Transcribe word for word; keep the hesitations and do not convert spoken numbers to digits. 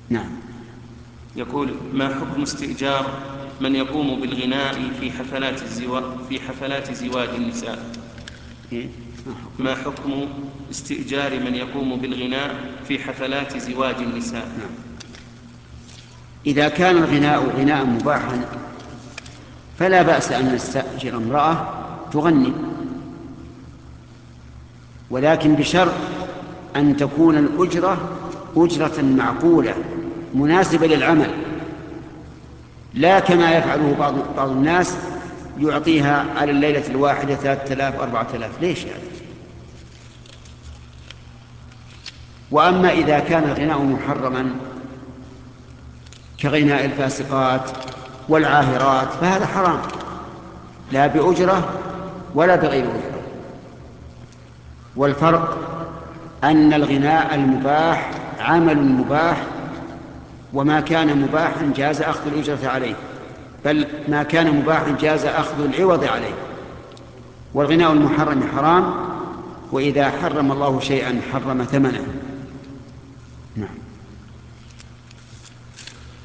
نعم. يقول: ما حكم استئجار من يقوم بالغناء في حفلات الزواج في حفلات زواج النساء؟ إيه؟ ما حكم استئجار من يقوم بالغناء في حفلات زواج النساء؟ نعم. إذا كان الغناء غناء مباحا فلا بأس أن نستأجر امرأة تغني، ولكن بشرط أن تكون الأجرة أجرة معقولة مناسبة للعمل، لا كما يفعله بعض بعض الناس يعطيها على الليلة الواحدة ثلاثة آلاف أربعة آلاف. ليش يعني؟ وأما إذا كان الغناء محرما كغناء الفاسقات والعاهرات فهذا حرام، لا بأجرة ولا بغير أجرة. والفرق أن الغناء المباح عمل مباح، وما كان مباحا جاز أخذ الأجرة عليه، بل ما كان مباحا جاز أخذ العوض عليه. والغناء المحرم حرام، وإذا حرم الله شيئا حرم ثمنه. نعم.